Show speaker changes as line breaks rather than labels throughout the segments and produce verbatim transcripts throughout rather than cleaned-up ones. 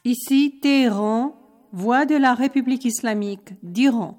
Ici Téhéran, voix de la République islamique d'Iran.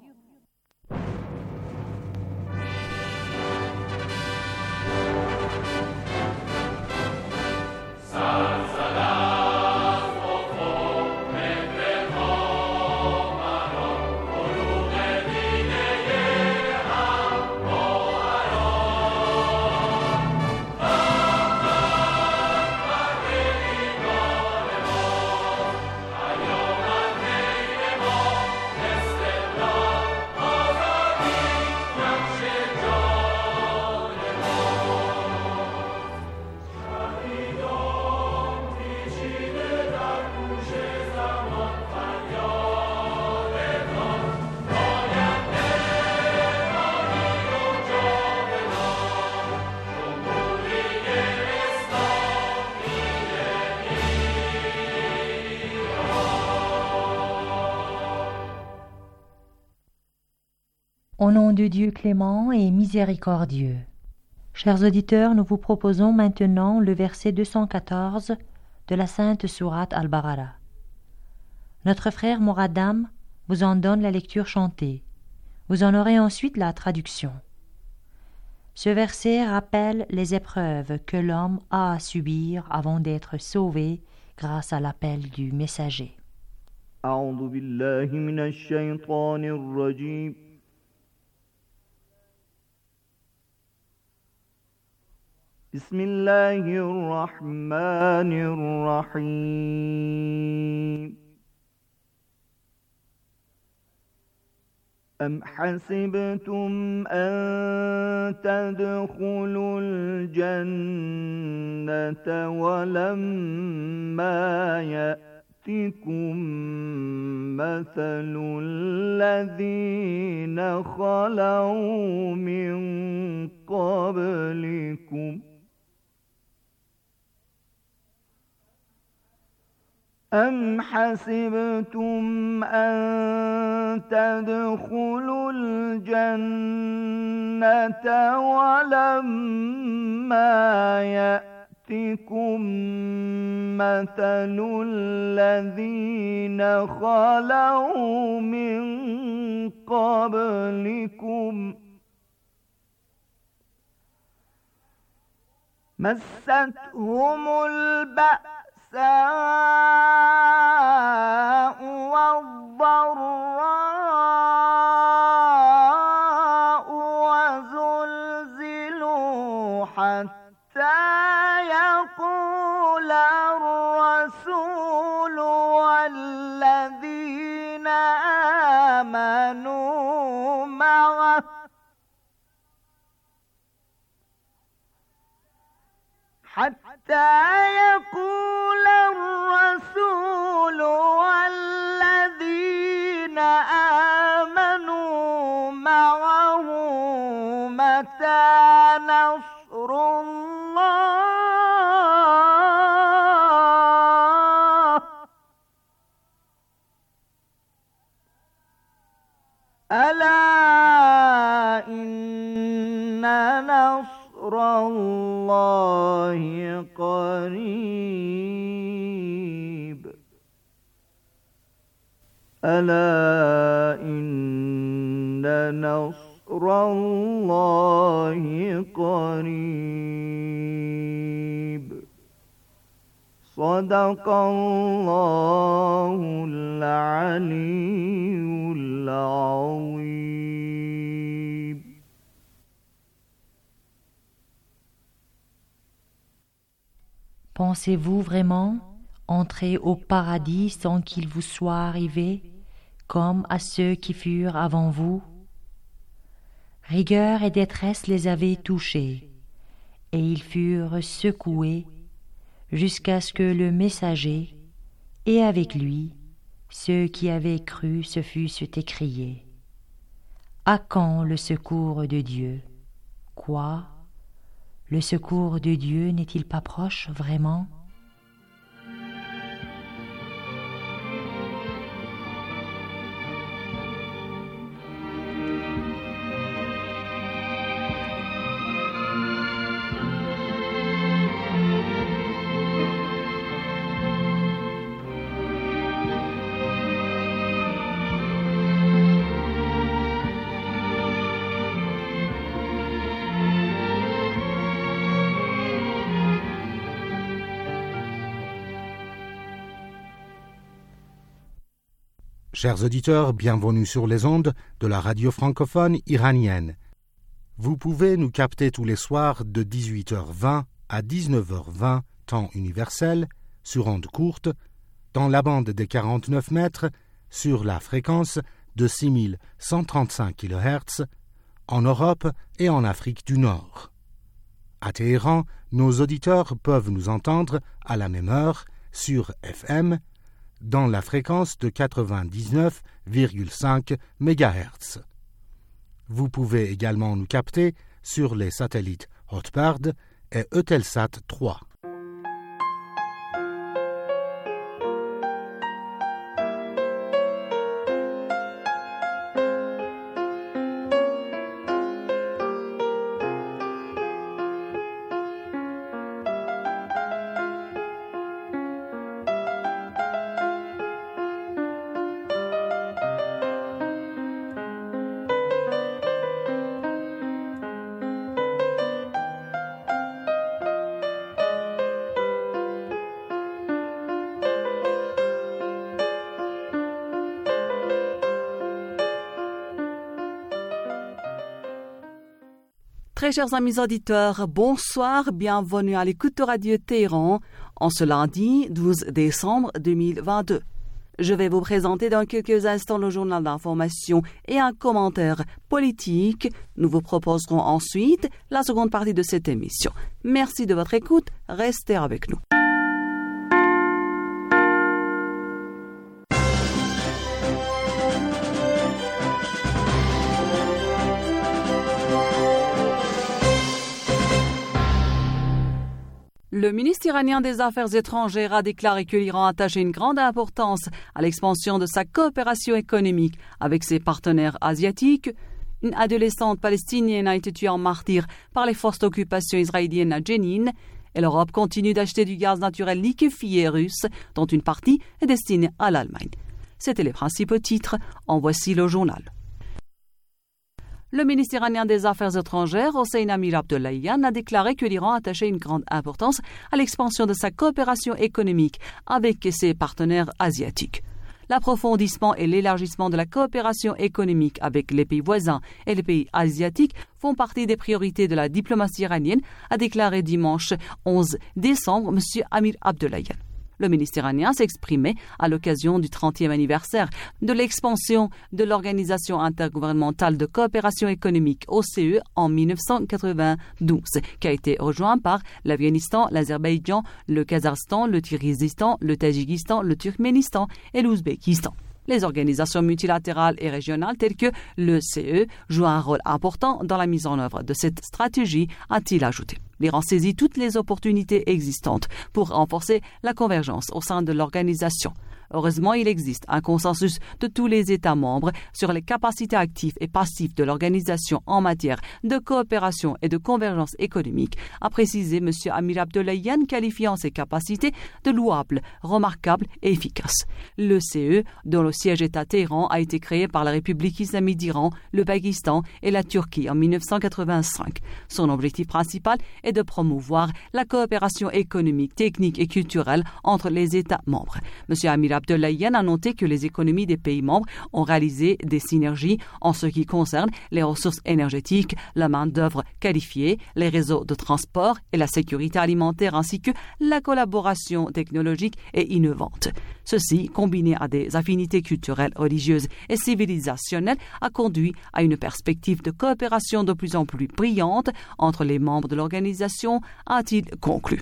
Au nom de Dieu clément et miséricordieux. Chers auditeurs, nous vous proposons maintenant le verset deux cent quatorze de la sainte sourate Al-Baqara. Notre frère Moradam vous en donne la lecture chantée. Vous en aurez ensuite la traduction. Ce verset rappelle les épreuves que l'homme a à subir avant d'être sauvé grâce à l'appel du messager.
أعوذ بالله من الشيطان الرجيم بسم الله الرحمن الرحيم أم حسبتم أن تدخلوا الجنة ولما يأتكم مثل الذين خلوا من قبلكم أم حسبتم أن تدخلوا الجنة ولما يأتكم مثل الذين خلوا من قبلكم مستهم البأساء والضراء وزلزلوا حتى يقول الرسول والذين آمنوا معه حتى يقول الرسول والذين آمنوا معه متى نصر الله ألا إن نصر الله قريب ألا إن نصر الله قريب صدق الله العلي العظيم.
Pensez-vous vraiment entrer au paradis sans qu'il vous soit arrivé, comme à ceux qui furent avant vous? Rigueur et détresse les avaient touchés, et ils furent secoués jusqu'à ce que le messager, et avec lui, ceux qui avaient cru se fussent écriés. À quand le secours de Dieu? Quoi? Le secours de Dieu n'est-il pas proche vraiment?
Chers auditeurs, bienvenue sur les ondes de la radio francophone iranienne. Vous pouvez nous capter tous les soirs de dix-huit heures vingt à dix-neuf heures vingt, temps universel, sur ondes courtes, dans la bande des quarante-neuf mètres, sur la fréquence de six mille cent trente-cinq kilohertz, en Europe et en Afrique du Nord. À Téhéran, nos auditeurs peuvent nous entendre à la même heure sur F M, dans la fréquence de quatre-vingt-dix-neuf virgule cinq mégahertz. Vous pouvez également nous capter sur les satellites Hotbird et Eutelsat trois.
Très chers amis auditeurs, bonsoir, bienvenue à l'écoute de Radio Téhéran en ce lundi douze décembre deux mille vingt-deux. Je vais vous présenter dans quelques instants le journal d'information et un commentaire politique. Nous vous proposerons ensuite la seconde partie de cette émission. Merci de votre écoute, restez avec nous. Le ministre iranien des Affaires étrangères a déclaré que l'Iran attachait une grande importance à l'expansion de sa coopération économique avec ses partenaires asiatiques. Une adolescente palestinienne a été tuée en martyr par les forces d'occupation israéliennes à Jenin et l'Europe continue d'acheter du gaz naturel liquéfié russe, dont une partie est destinée à l'Allemagne. C'étaient les principaux titres, en voici le journal. Le ministre iranien des Affaires étrangères, Hossein Amir Abdollahian, a déclaré que l'Iran attachait une grande importance à l'expansion de sa coopération économique avec ses partenaires asiatiques. L'approfondissement et l'élargissement de la coopération économique avec les pays voisins et les pays asiatiques font partie des priorités de la diplomatie iranienne, a déclaré dimanche onze décembre M. Amir Abdollahian. Le ministre iranien s'exprimait à l'occasion du trentième anniversaire de l'expansion de l'Organisation intergouvernementale de coopération économique O C E en mille neuf cent quatre-vingt-douze, qui a été rejoint par l'Afghanistan, l'Azerbaïdjan, le Kazakhstan, le Kirghizistan, le Tadjikistan, le Turkménistan et l'Ouzbékistan. Les organisations multilatérales et régionales telles que le C E jouent un rôle important dans la mise en œuvre de cette stratégie, a-t-il ajouté. L'Iran saisit toutes les opportunités existantes pour renforcer la convergence au sein de l'organisation. Heureusement, il existe un consensus de tous les États membres sur les capacités actives et passives de l'organisation en matière de coopération et de convergence économique, a précisé M. Amir Abdollahian, qualifiant ces capacités de louables, remarquables et efficaces. Le C E, dont le siège est à Téhéran, a été créé par la République islamique d'Iran, le Pakistan et la Turquie en mille neuf cent quatre-vingt-cinq. Son objectif principal est de promouvoir la coopération économique, technique et culturelle entre les États membres. M. Amir Abdollahian a noté que les économies des pays membres ont réalisé des synergies en ce qui concerne les ressources énergétiques, la main-d'œuvre qualifiée, les réseaux de transport et la sécurité alimentaire ainsi que la collaboration technologique et innovante. Ceci, combiné à des affinités culturelles, religieuses et civilisationnelles, a conduit à une perspective de coopération de plus en plus brillante entre les membres de l'organisation, a-t-il conclu.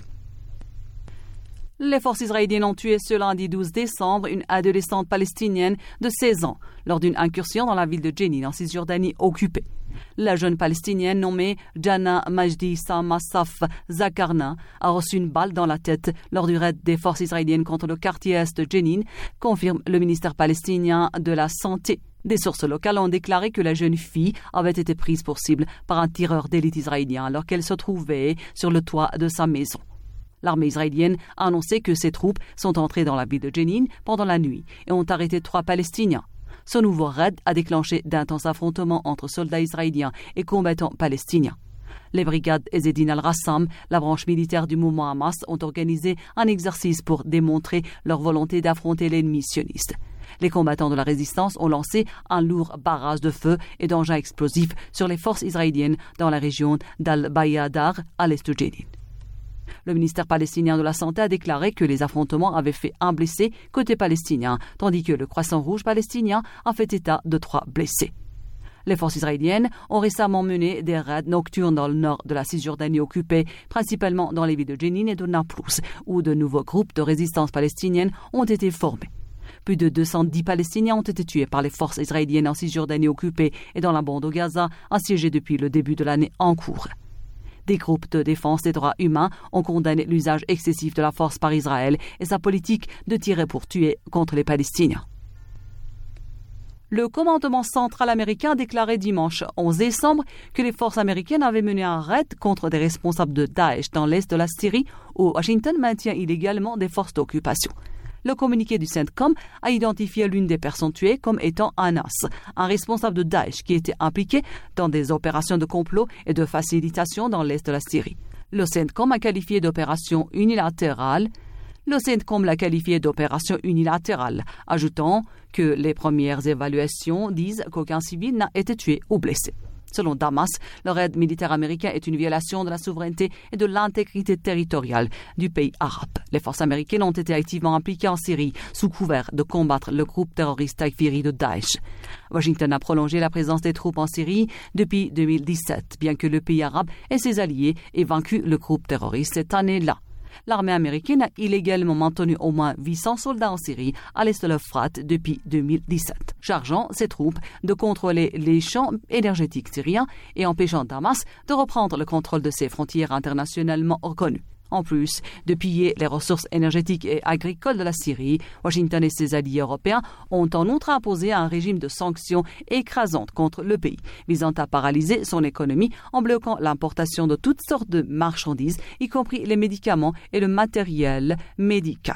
Les forces israéliennes ont tué ce lundi douze décembre une adolescente palestinienne de seize ans lors d'une incursion dans la ville de Jenin en Cisjordanie occupée. La jeune palestinienne nommée Jana Majdi Samassaf Zakarna a reçu une balle dans la tête lors du raid des forces israéliennes contre le quartier est de Jenin, confirme le ministère palestinien de la Santé. Des sources locales ont déclaré que la jeune fille avait été prise pour cible par un tireur d'élite israélien alors qu'elle se trouvait sur le toit de sa maison. L'armée israélienne a annoncé que ses troupes sont entrées dans la ville de Jenin pendant la nuit et ont arrêté trois Palestiniens. Ce nouveau raid a déclenché d'intenses affrontements entre soldats israéliens et combattants palestiniens. Les brigades Ezzedine al-Rassam, la branche militaire du mouvement Hamas, ont organisé un exercice pour démontrer leur volonté d'affronter l'ennemi sioniste. Les combattants de la résistance ont lancé un lourd barrage de feu et d'engins explosifs sur les forces israéliennes dans la région d'Al-Bayadar, à l'est de Jenin. Le ministère palestinien de la Santé a déclaré que les affrontements avaient fait un blessé côté palestinien, tandis que le Croissant Rouge palestinien a fait état de trois blessés. Les forces israéliennes ont récemment mené des raids nocturnes dans le nord de la Cisjordanie occupée, principalement dans les villes de Jenin et de Naplouse, où de nouveaux groupes de résistance palestinienne ont été formés. Plus de deux cent dix Palestiniens ont été tués par les forces israéliennes en Cisjordanie occupée et dans la bande de Gaza, assiégée depuis le début de l'année en cours. Des groupes de défense des droits humains ont condamné l'usage excessif de la force par Israël et sa politique de tirer pour tuer contre les Palestiniens. Le commandement central américain a déclaré dimanche onze décembre que les forces américaines avaient mené un raid contre des responsables de Daesh dans l'est de la Syrie, où Washington maintient illégalement des forces d'occupation. Le communiqué du CENTCOM a identifié l'une des personnes tuées comme étant Anas, un responsable de Daesh qui était impliqué dans des opérations de complot et de facilitation dans l'est de la Syrie. Le CENTCOM a qualifié d'opération unilatérale Le CENTCOM l'a qualifié d'opération unilatérale, ajoutant que les premières évaluations disent qu'aucun civil n'a été tué ou blessé. Selon Damas, le raid militaire américain est une violation de la souveraineté et de l'intégrité territoriale du pays arabe. Les forces américaines ont été activement impliquées en Syrie sous couvert de combattre le groupe terroriste Takfiri de Daesh. Washington a prolongé la présence des troupes en Syrie depuis deux mille dix-sept, bien que le pays arabe et ses alliés aient vaincu le groupe terroriste cette année-là. L'armée américaine a illégalement maintenu au moins huit cents soldats en Syrie, à l'est de l'Euphrate, depuis deux mille dix-sept, chargeant ses troupes de contrôler les champs énergétiques syriens et empêchant Damas de reprendre le contrôle de ses frontières internationalement reconnues. En plus de piller les ressources énergétiques et agricoles de la Syrie, Washington et ses alliés européens ont en outre imposé un régime de sanctions écrasantes contre le pays, visant à paralyser son économie en bloquant l'importation de toutes sortes de marchandises, y compris les médicaments et le matériel médical.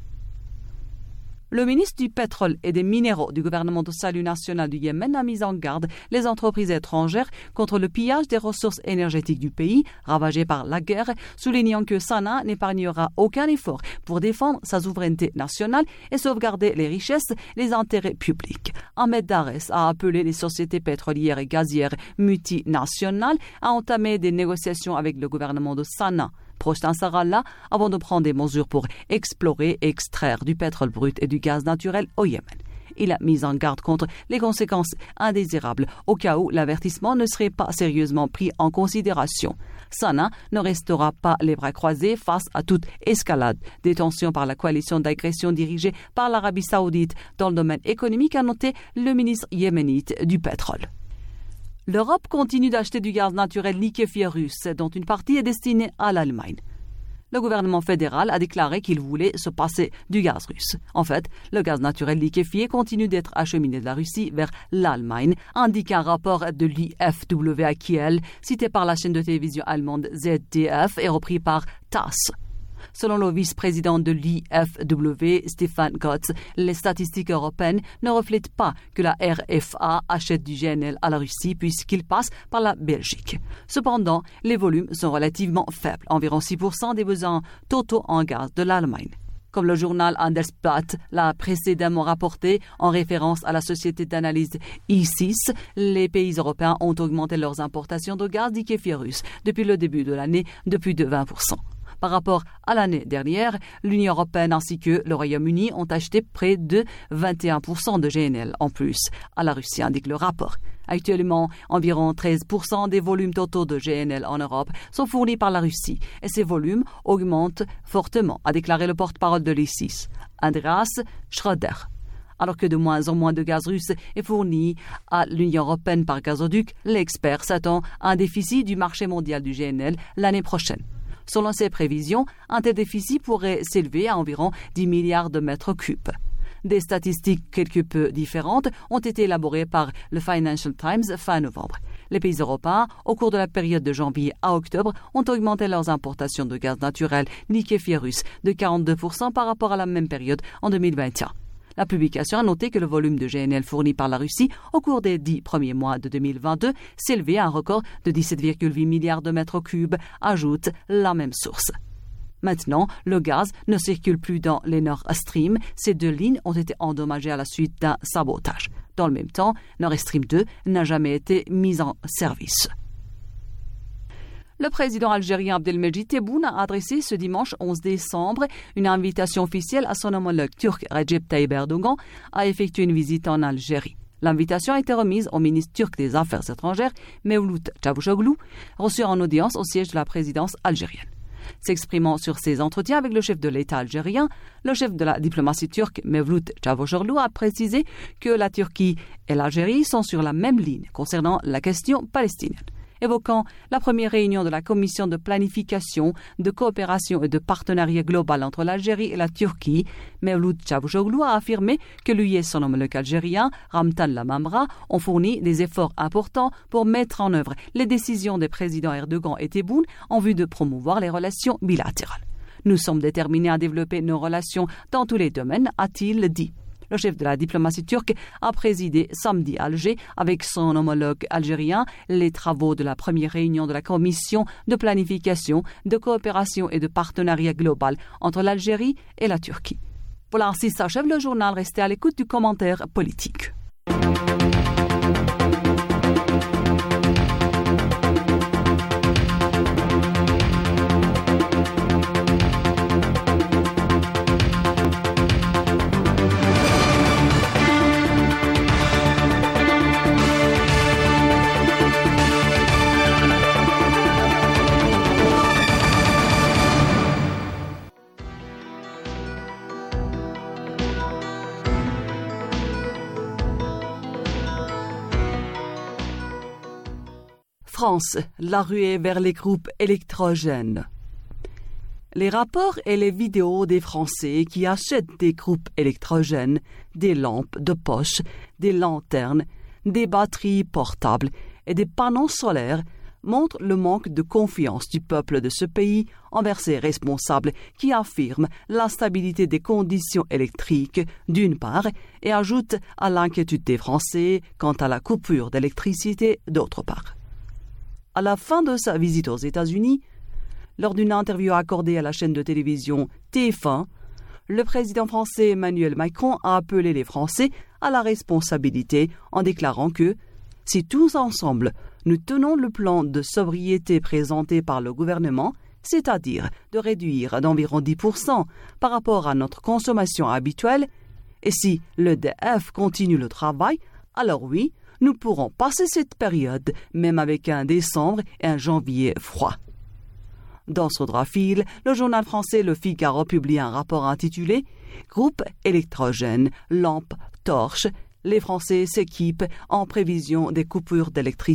Le ministre du Pétrole et des Minéraux du gouvernement de salut national du Yémen a mis en garde les entreprises étrangères contre le pillage des ressources énergétiques du pays, ravagé par la guerre, soulignant que Sanaa n'épargnera aucun effort pour défendre sa souveraineté nationale et sauvegarder les richesses et les intérêts publics. Ahmed Dares a appelé les sociétés pétrolières et gazières multinationales à entamer des négociations avec le gouvernement de Sanaa, proche d'Ansarallah, avant de prendre des mesures pour explorer et extraire du pétrole brut et du gaz naturel au Yémen. Il a mis en garde contre les conséquences indésirables au cas où l'avertissement ne serait pas sérieusement pris en considération. Sanaa ne restera pas les bras croisés face à toute escalade des tensions par la coalition d'agression dirigée par l'Arabie saoudite dans le domaine économique, a noté le ministre yéménite du pétrole. L'Europe continue d'acheter du gaz naturel liquéfié russe, dont une partie est destinée à l'Allemagne. Le gouvernement fédéral a déclaré qu'il voulait se passer du gaz russe. En fait, le gaz naturel liquéfié continue d'être acheminé de la Russie vers l'Allemagne, indique un rapport de l'I F W à Kiel, cité par la chaîne de télévision allemande Z D F et repris par TASS. Selon le vice-président de l'I F W, Stefan Gotz, les statistiques européennes ne reflètent pas que la R F A achète du G N L à la Russie puisqu'il passe par la Belgique. Cependant, les volumes sont relativement faibles, environ six pour cent des besoins totaux en gaz de l'Allemagne. Comme le journal Handelsblatt l'a précédemment rapporté en référence à la société d'analyse I C I S, les pays européens ont augmenté leurs importations de gaz liquéfié russe depuis le début de l'année de plus de vingt pour cent. Par rapport à l'année dernière, l'Union européenne ainsi que le Royaume-Uni ont acheté près de vingt et un pour cent de G N L en plus à la Russie, indique le rapport. Actuellement, environ treize pour cent des volumes totaux de G N L en Europe sont fournis par la Russie et ces volumes augmentent fortement, a déclaré le porte-parole de l'I C I S, Andreas Schröder. Alors que de moins en moins de gaz russe est fourni à l'Union européenne par gazoduc, l'expert s'attend à un déficit du marché mondial du G N L l'année prochaine. Selon ses prévisions, un tel déficit pourrait s'élever à environ dix milliards de mètres cubes. Des statistiques quelque peu différentes ont été élaborées par le Financial Times fin novembre. Les pays européens, au cours de la période de janvier à octobre, ont augmenté leurs importations de gaz naturel liquéfié russe de quarante-deux pour cent par rapport à la même période en deux mille vingt et un. La publication a noté que le volume de G N L fourni par la Russie au cours des dix premiers mois de deux mille vingt-deux s'élevait à un record de dix-sept virgule huit milliards de mètres cubes, ajoute la même source. Maintenant, le gaz ne circule plus dans les Nord Stream. Ces deux lignes ont été endommagées à la suite d'un sabotage. Dans le même temps, Nord Stream deux n'a jamais été mis en service. Le président algérien Abdelmejid Tebboune a adressé ce dimanche onze décembre une invitation officielle à son homologue turc Recep Tayyip Erdogan à effectuer une visite en Algérie. L'invitation a été remise au ministre turc des Affaires étrangères, Mevlut Cavusoglu, reçu en audience au siège de la présidence algérienne. S'exprimant sur ses entretiens avec le chef de l'État algérien, le chef de la diplomatie turque, Mevlut Cavusoglu, a précisé que la Turquie et l'Algérie sont sur la même ligne concernant la question palestinienne. Évoquant la première réunion de la commission de planification, de coopération et de partenariat global entre l'Algérie et la Turquie, Mevlut Cavusoglu a affirmé que lui et son homologue algérien, Ramtan Lamamra, ont fourni des efforts importants pour mettre en œuvre les décisions des présidents Erdogan et Tebboune en vue de promouvoir les relations bilatérales. Nous sommes déterminés à développer nos relations dans tous les domaines, a-t-il dit. Le chef de la diplomatie turque a présidé samedi à Alger avec son homologue algérien les travaux de la première réunion de la commission de planification, de coopération et de partenariat global entre l'Algérie et la Turquie. Voilà, ainsi s'achève le journal. Restez à l'écoute du commentaire politique. France, la ruée vers les groupes électrogènes. Les rapports et les vidéos des Français qui achètent des groupes électrogènes, des lampes de poche, des lanternes, des batteries portables et des panneaux solaires montrent le manque de confiance du peuple de ce pays envers ses responsables qui affirment l'instabilité des conditions électriques d'une part et ajoutent à l'inquiétude des Français quant à la coupure d'électricité d'autre part. À la fin de sa visite aux États-Unis, lors d'une interview accordée à la chaîne de télévision T F un, le président français Emmanuel Macron a appelé les Français à la responsabilité en déclarant que « si tous ensemble nous tenons le plan de sobriété présenté par le gouvernement, c'est-à-dire de réduire d'environ dix pour cent par rapport à notre consommation habituelle, et si l'E D F continue le travail, alors oui, nous pourrons passer cette période, même avec un décembre et un janvier froid. » Dans ce droit fil, le journal français Le Figaro publie un rapport intitulé « Groupe électrogène, lampes, torches, les Français s'équipent en prévision des coupures d'électricité »,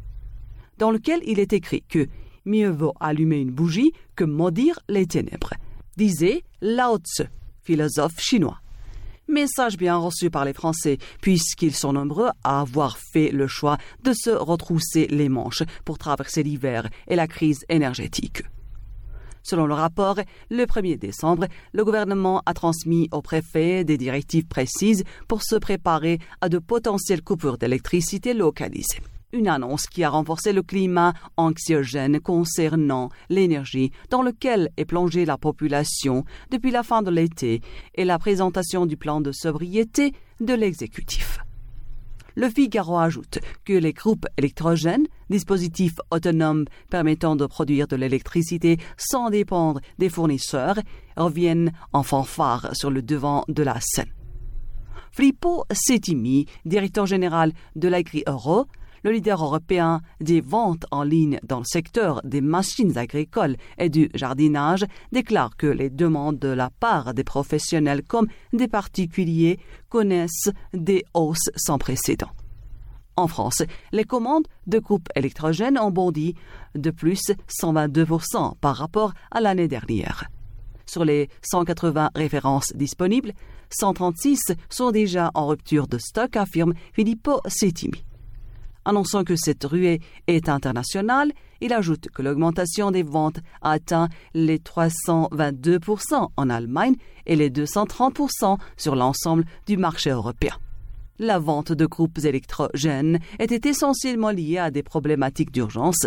dans lequel il est écrit que « mieux vaut allumer une bougie que maudire les ténèbres », disait Lao Tzu, philosophe chinois. Message bien reçu par les Français, puisqu'ils sont nombreux à avoir fait le choix de se retrousser les manches pour traverser l'hiver et la crise énergétique. Selon le rapport, le premier décembre, le gouvernement a transmis au préfet des directives précises pour se préparer à de potentielles coupures d'électricité localisées. Une annonce qui a renforcé le climat anxiogène concernant l'énergie dans lequel est plongée la population depuis la fin de l'été et la présentation du plan de sobriété de l'exécutif. Le Figaro ajoute que les groupes électrogènes, dispositifs autonomes permettant de produire de l'électricité sans dépendre des fournisseurs, reviennent en fanfare sur le devant de la scène. Filippo Settimi, directeur général de l'Agri-Euro, le leader européen des ventes en ligne dans le secteur des machines agricoles et du jardinage, déclare que les demandes de la part des professionnels comme des particuliers connaissent des hausses sans précédent. En France, les commandes de groupes électrogènes ont bondi de plus cent vingt-deux pour cent par rapport à l'année dernière. Sur les cent quatre-vingts références disponibles, cent trente-six sont déjà en rupture de stock, affirme Filippo Settimi. Annonçant que cette ruée est internationale, il ajoute que l'augmentation des ventes a atteint les trois cent vingt-deux pour cent en Allemagne et les deux cent trente pour cent sur l'ensemble du marché européen. La vente de groupes électrogènes était essentiellement liée à des problématiques d'urgence.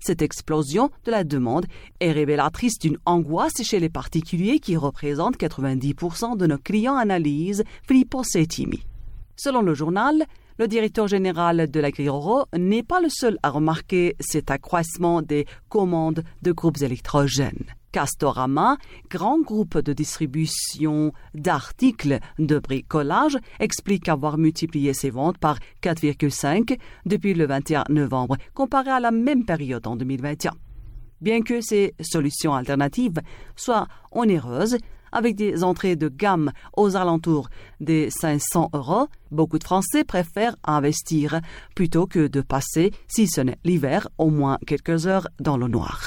Cette explosion de la demande est révélatrice d'une angoisse chez les particuliers qui représentent quatre-vingt-dix pour cent de nos clients, analyse Filippo Settimi. Selon le journal, le directeur général de l'Agri-Roro n'est pas le seul à remarquer cet accroissement des commandes de groupes électrogènes. Castorama, grand groupe de distribution d'articles de bricolage, explique avoir multiplié ses ventes par quatre virgule cinq depuis le vingt et un novembre, comparé à la même période en deux mille vingt et un. Bien que ces solutions alternatives soient onéreuses, avec des entrées de gamme aux alentours des cinq cents euros, beaucoup de Français préfèrent investir plutôt que de passer, si ce n'est l'hiver, au moins quelques heures dans le noir.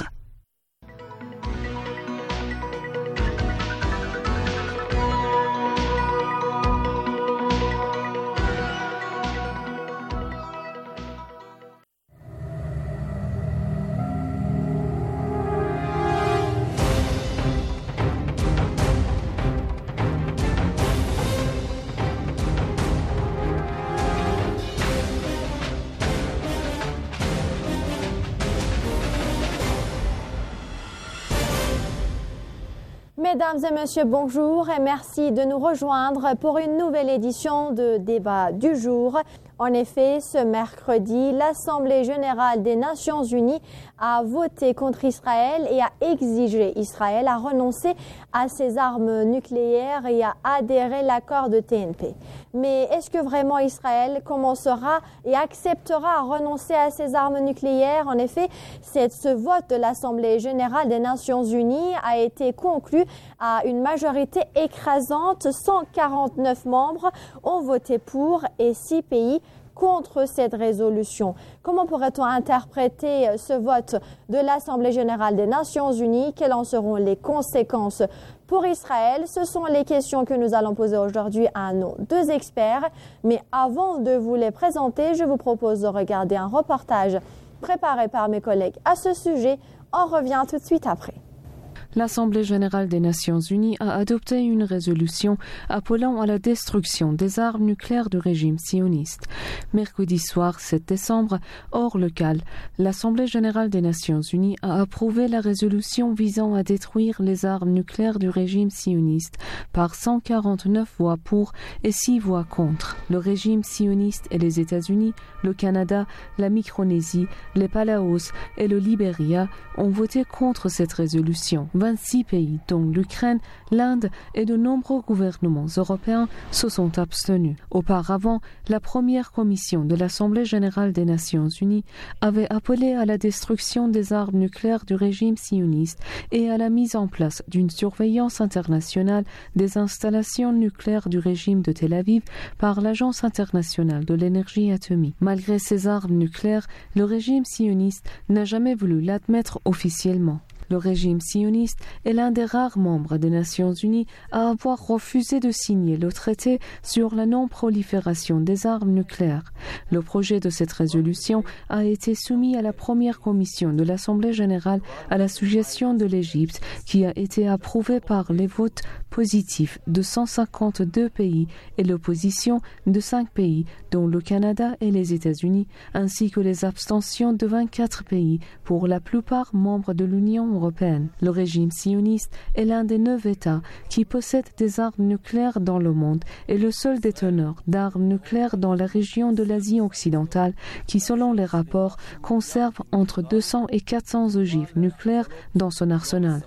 Mesdames et messieurs, bonjour et merci de nous rejoindre pour une nouvelle édition de Débat du jour. En effet, ce mercredi, l'Assemblée générale des Nations unies a voté contre Israël et a exigé Israël à renoncer à ses armes nucléaires et à adhérer à l'accord de T N P. Mais est-ce que vraiment Israël commencera et acceptera à renoncer à ses armes nucléaires? En effet, ce vote de l'Assemblée générale des Nations unies a été conclu à une majorité écrasante. cent quarante-neuf membres ont voté pour et six pays contre cette résolution. Comment pourrait-on interpréter ce vote de l'Assemblée générale des Nations unies? Quelles en seront les conséquences pour Israël? Ce sont les questions que nous allons poser aujourd'hui à nos deux experts. Mais avant de vous les présenter, je vous propose de regarder un reportage préparé par mes collègues à ce sujet. On revient tout de suite après.
L'Assemblée générale des Nations unies a adopté une résolution appelant à la destruction des armes nucléaires du régime sioniste. Mercredi soir sept décembre, hors local, l'Assemblée générale des Nations unies a approuvé la résolution visant à détruire les armes nucléaires du régime sioniste par cent quarante-neuf voix pour et six voix contre. Le régime sioniste et les États-Unis, le Canada, la Micronésie, les Palaos et le Libéria ont voté contre cette résolution. vingt-six pays, dont l'Ukraine, l'Inde et de nombreux gouvernements européens, se sont abstenus. Auparavant, la première commission de l'Assemblée générale des Nations unies avait appelé à la destruction des armes nucléaires du régime sioniste et à la mise en place d'une surveillance internationale des installations nucléaires du régime de Tel Aviv par l'Agence internationale de l'énergie atomique. Malgré ces armes nucléaires, le régime sioniste n'a jamais voulu l'admettre officiellement. Le régime sioniste est l'un des rares membres des Nations unies à avoir refusé de signer le traité sur la non-prolifération des armes nucléaires. Le projet de cette résolution a été soumis à la première commission de l'Assemblée générale à la suggestion de l'Égypte, qui a été approuvé par les votes positifs de cent cinquante-deux pays et l'opposition de cinq pays, dont le Canada et les États-Unis, ainsi que les abstentions de vingt-quatre pays, pour la plupart membres de l'Union européenne. Le régime sioniste est l'un des neuf États qui possèdent des armes nucléaires dans le monde et le seul déteneur d'armes nucléaires dans la région de l'Asie occidentale qui, selon les rapports, conserve entre deux cents et quatre cents ogives nucléaires dans son arsenal.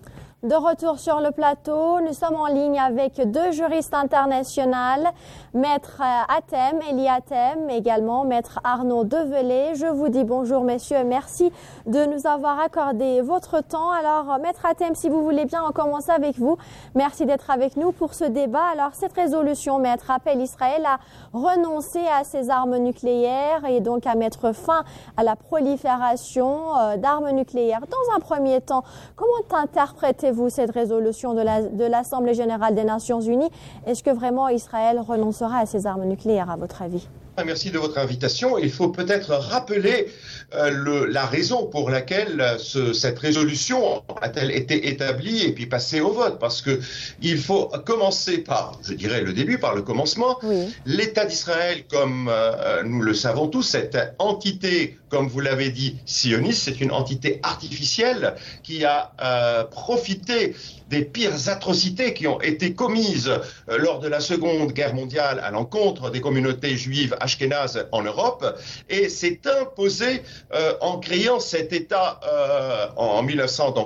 De retour sur le plateau, nous sommes en ligne avec deux juristes internationaux, Maître Hatem, Eli Hatem, également Maître Arnaud Develay. Je vous dis bonjour messieurs, merci de nous avoir accordé votre temps. Alors Maître Hatem, si vous voulez bien, on commence avec vous. Merci d'être avec nous pour ce débat. Alors cette résolution, Maître, appelle Israël à renoncer à ses armes nucléaires et donc à mettre fin à la prolifération d'armes nucléaires. Dans un premier temps, comment interprétez vous cette résolution de, la, de l'Assemblée générale des Nations unies? Est-ce que vraiment Israël renoncera à ses armes nucléaires, à votre avis?
Merci de votre invitation. Il faut peut-être rappeler euh, le, la raison pour laquelle ce, cette résolution a-t-elle été établie et puis passée au vote. Parce que il faut commencer par, je dirais le début, par le commencement. Oui. L'État d'Israël, comme euh, nous le savons tous, cette entité comme vous l'avez dit, sioniste, c'est une entité artificielle qui a euh, profité des pires atrocités qui ont été commises euh, lors de la Seconde Guerre mondiale à l'encontre des communautés juives ashkénazes en Europe et s'est imposé euh, en créant cet État euh, en mille neuf cent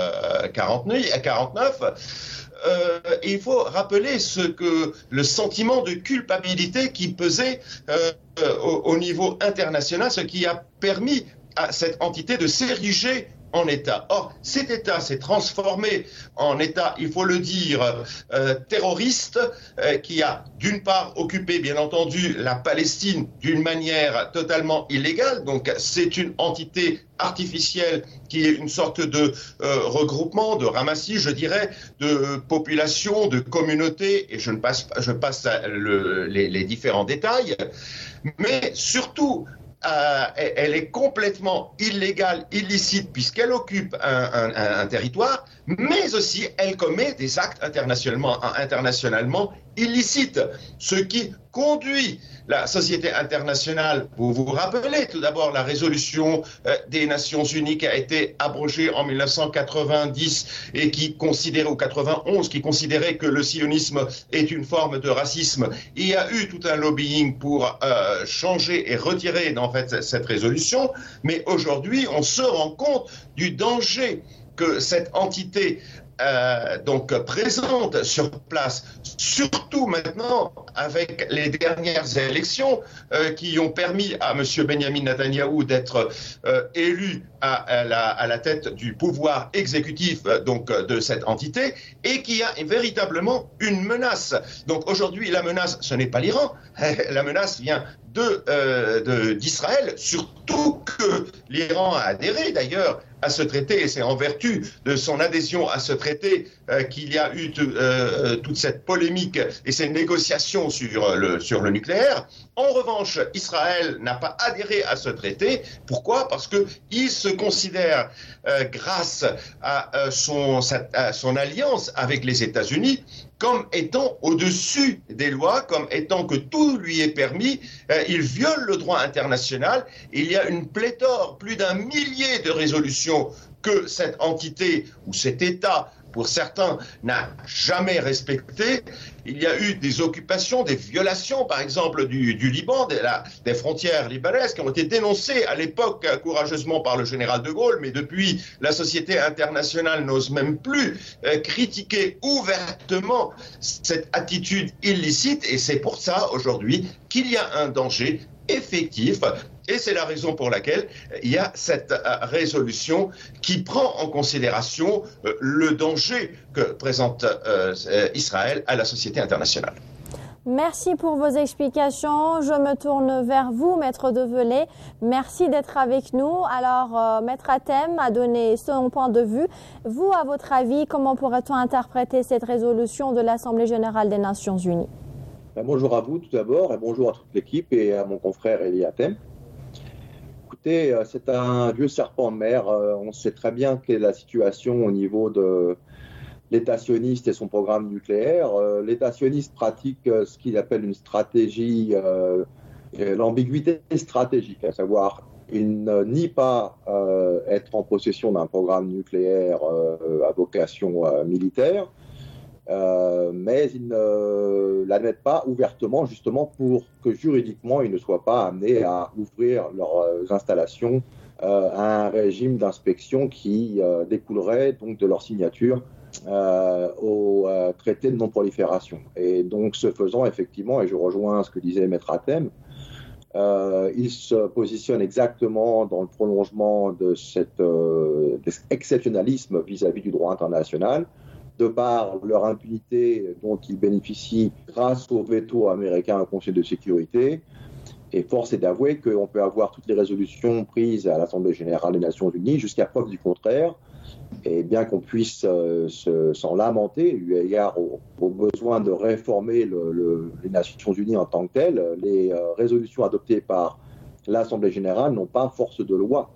quarante-neuf. Euh, il faut rappeler ce que le sentiment de culpabilité qui pesait euh, au, au niveau international, ce qui a permis à cette entité de s'ériger en État. Or, cet État s'est transformé en État, il faut le dire, euh, terroriste, euh, qui a d'une part occupé, bien entendu, la Palestine d'une manière totalement illégale. Donc, c'est une entité artificielle qui est une sorte de euh, regroupement, de ramassis, je dirais, de populations, de communautés, et je ne passe, je passe le, les, les différents détails. Mais surtout, Euh, elle est complètement illégale, illicite, puisqu'elle occupe un, un, un, un territoire, mais aussi elle commet des actes internationalement, internationalement illicites, ce qui conduit la société internationale, vous vous rappelez tout d'abord la résolution euh, des Nations Unies qui a été abrogée en mille neuf cent quatre-vingt-dix et qui considérait, ou quatre-vingt-onze, qui considérait que le sionisme est une forme de racisme. Il y a eu tout un lobbying pour euh, changer et retirer en fait cette résolution, mais aujourd'hui on se rend compte du danger que cette entité Euh, donc présente sur place, surtout maintenant avec les dernières élections euh, qui ont permis à M. Benjamin Netanyahou d'être euh, élu à, à, la, à la tête du pouvoir exécutif euh, donc de cette entité et qui a véritablement une menace. Donc aujourd'hui la menace ce n'est pas l'Iran, la menace vient de, euh, de, d'Israël, surtout que l'Iran a adhéré d'ailleurs à ce traité, et c'est en vertu de son adhésion à ce traité euh, qu'il y a eu t- euh, toute cette polémique et ces négociations sur le, sur le nucléaire. En revanche, Israël n'a pas adhéré à ce traité. Pourquoi ? Parce qu'il se considère, euh, grâce à, euh, son, sa, à son alliance avec les États-Unis, comme étant au-dessus des lois, comme étant que tout lui est permis. Euh, il viole le droit international. Il y a une pléthore, plus d'un millier de résolutions que cette entité ou cet État, pour certains, n'a jamais respecté. Il y a eu des occupations, des violations, par exemple, du, du Liban, des, la, des frontières libanaises, qui ont été dénoncées à l'époque courageusement par le général de Gaulle, mais depuis, la société internationale n'ose même plus euh, critiquer ouvertement cette attitude illicite, et c'est pour ça, aujourd'hui, qu'il y a un danger effectif. Et c'est la raison pour laquelle il y a cette euh, résolution qui prend en considération euh, le danger que présente euh, Israël à la société internationale.
Merci pour vos explications. Je me tourne vers vous, Maître Develay. Merci d'être avec nous. Alors, euh, Maître Hatem a donné son point de vue. Vous, à votre avis, comment pourrait-on interpréter cette résolution de l'Assemblée générale des Nations unies ?
Ben, bonjour à vous tout d'abord, et bonjour à toute l'équipe et à mon confrère Eli Hatem. Écoutez, c'est un vieux serpent de mer. On sait très bien quelle est la situation au niveau de l'État sioniste et son programme nucléaire. L'État sioniste pratique ce qu'il appelle une stratégie, euh, l'ambiguïté stratégique, à savoir il ne nie pas euh, être en possession d'un programme nucléaire euh, à vocation euh, militaire, Euh, mais ils ne l'admettent pas ouvertement, justement pour que juridiquement ils ne soient pas amenés à ouvrir leurs installations euh, à un régime d'inspection qui euh, découlerait donc de leur signature euh, au euh, traité de non-prolifération. Et donc, ce faisant, effectivement, et je rejoins ce que disait Maître Hatem, euh, ils se positionnent exactement dans le prolongement de cet euh, exceptionnalisme vis-à-vis du droit international, de par leur impunité dont ils bénéficient grâce au veto américain au Conseil de sécurité. Et force est d'avouer qu'on peut avoir toutes les résolutions prises à l'Assemblée générale des Nations unies jusqu'à preuve du contraire. Et bien qu'on puisse euh, se, s'en lamenter, eu égard au, au besoin de réformer le, le, les Nations unies en tant que telles, les euh, résolutions adoptées par l'Assemblée générale n'ont pas force de loi.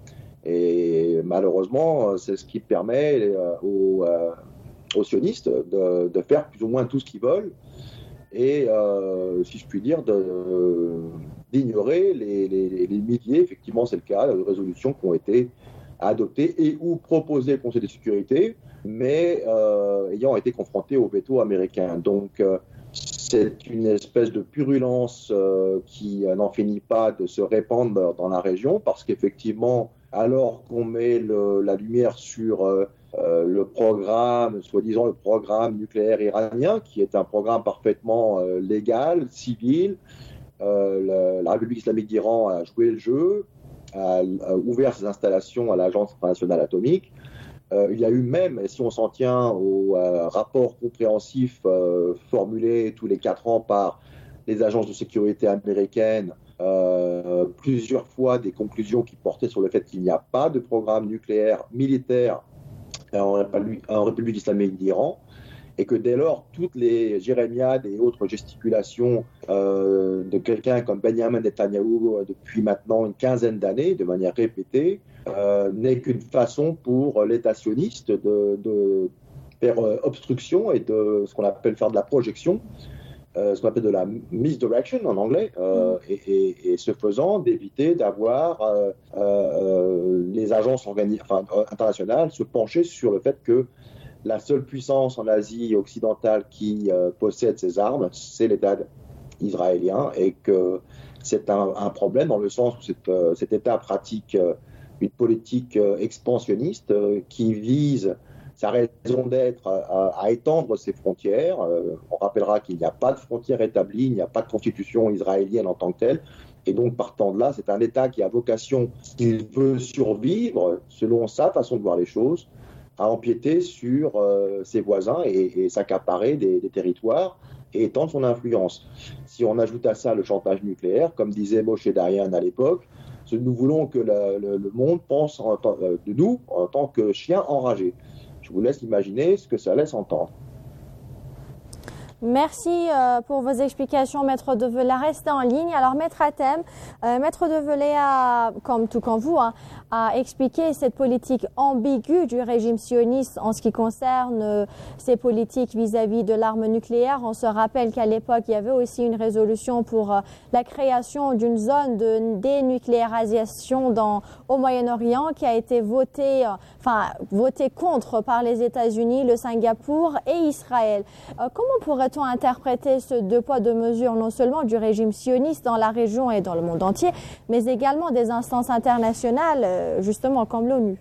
Et malheureusement, c'est ce qui permet euh, aux... Euh, aux sionistes de, de faire plus ou moins tout ce qu'ils veulent et, euh, si je puis dire, de, d'ignorer les, les, les milliers, effectivement c'est le cas, de résolutions qui ont été adoptées et ou proposées au Conseil de sécurité, mais euh, ayant été confrontées au veto américain. Donc euh, c'est une espèce de purulence euh, qui euh, n'en finit pas de se répandre dans la région, parce qu'effectivement, alors qu'on met le, la lumière sur euh, euh, le programme, soi-disant le programme nucléaire iranien, qui est un programme parfaitement euh, légal, civil, euh, la, la République islamique d'Iran a joué le jeu, a, a ouvert ses installations à l'Agence internationale atomique. Euh, il y a eu même, et si on s'en tient au euh, rapport compréhensif euh, formulé tous les quatre ans par les agences de sécurité américaines, euh, plusieurs fois des conclusions qui portaient sur le fait qu'il n'y a pas de programme nucléaire militaire en République, en République islamique d'Iran, et que dès lors, toutes les jérémiades et autres gesticulations euh, de quelqu'un comme Benjamin Netanyahou euh, depuis maintenant une quinzaine d'années, de manière répétée, euh, n'est qu'une façon pour l'État sioniste de, de faire euh, obstruction et de ce qu'on appelle faire de la projection, euh, ce qu'on appelle de la misdirection en anglais, euh, et, et, et ce faisant d'éviter d'avoir euh, euh, les agences organi- enfin, internationales se pencher sur le fait que la seule puissance en Asie occidentale qui euh, possède ces armes, c'est l'État israélien, et que c'est un, un problème dans le sens où cet, euh, cet État pratique euh, une politique euh, expansionniste euh, qui vise sa raison d'être à, à étendre ses frontières. Euh, on rappellera qu'il n'y a pas de frontières établies, il n'y a pas de constitution israélienne en tant que telle. Et donc, partant de là, c'est un État qui a vocation, s'il veut survivre, selon sa façon de voir les choses, à empiéter sur euh, ses voisins et, et s'accaparer des, des territoires et étendre son influence. Si on ajoute à ça le chantage nucléaire, comme disait Moshe Dayan à l'époque, nous voulons que la, le, le monde pense en, de nous en tant que chiens enragés. Je vous laisse imaginer ce que ça laisse entendre.
Merci euh, pour vos explications, Maître Develay. Restez en ligne. Alors, Maître Hatem, euh, Maître Develay a, comme tout comme vous, hein, a expliqué cette politique ambiguë du régime sioniste en ce qui concerne euh, ses politiques vis-à-vis de l'arme nucléaire. On se rappelle qu'à l'époque, il y avait aussi une résolution pour euh, la création d'une zone de dénucléarisation dans, au Moyen-Orient qui a été votée, euh, enfin, votée contre par les États-Unis, le Singapour et Israël. Euh, comment pourrait-on interpréter ce deux poids deux mesures, non seulement du régime sioniste dans la région et dans le monde entier, mais également des instances internationales, justement comme l'ONU?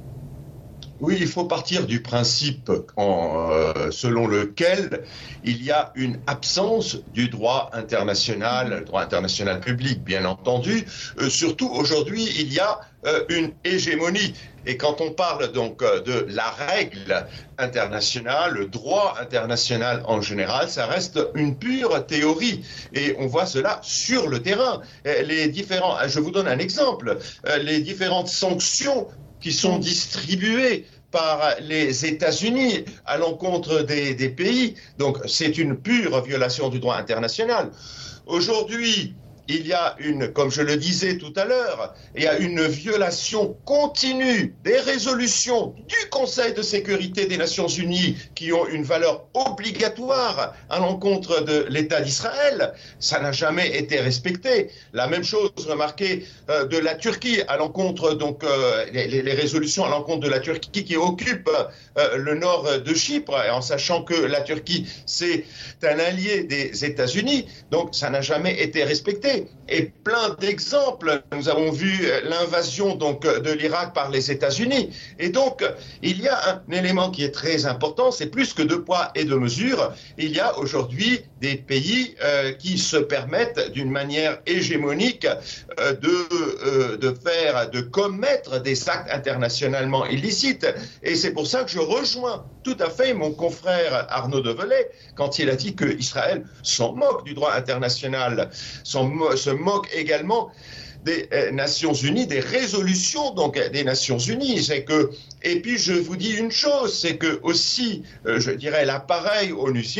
Oui, il faut partir du principe en, euh, selon lequel il y a une absence du droit international, le droit international public, bien entendu. Euh, surtout aujourd'hui, il y a euh, une hégémonie. Et quand on parle donc euh, de la règle internationale, le droit international en général, ça reste une pure théorie. Et on voit cela sur le terrain. Les différents, je vous donne un exemple, les différentes sanctions qui sont distribués par les États-Unis à l'encontre des, des pays. Donc c'est une pure violation du droit international. Aujourd'hui, il y a une, comme je le disais tout à l'heure, il y a une violation continue des résolutions du Conseil de sécurité des Nations Unies qui ont une valeur obligatoire à l'encontre de l'État d'Israël. Ça n'a jamais été respecté. La même chose remarquée euh, de la Turquie à l'encontre, donc euh, les, les résolutions à l'encontre de la Turquie qui occupe euh, le nord de Chypre, en sachant que la Turquie c'est un allié des États-Unis. Donc ça n'a jamais été respecté. Et plein d'exemples. Nous avons vu l'invasion donc de l'Irak par les États-Unis. Et donc, il y a un élément qui est très important, c'est plus que deux poids et deux mesures. Il y a aujourd'hui des pays euh, qui se permettent d'une manière hégémonique euh, de, euh, de faire, de commettre des actes internationalement illicites. Et c'est pour ça que je rejoins tout à fait mon confrère Arnaud Develay quand il a dit que Israël s'en moque du droit international, s'en moque se moque également des euh, Nations Unies, des résolutions donc des Nations Unies. C'est que, et puis je vous dis une chose, c'est que aussi, euh, je dirais, l'appareil onusien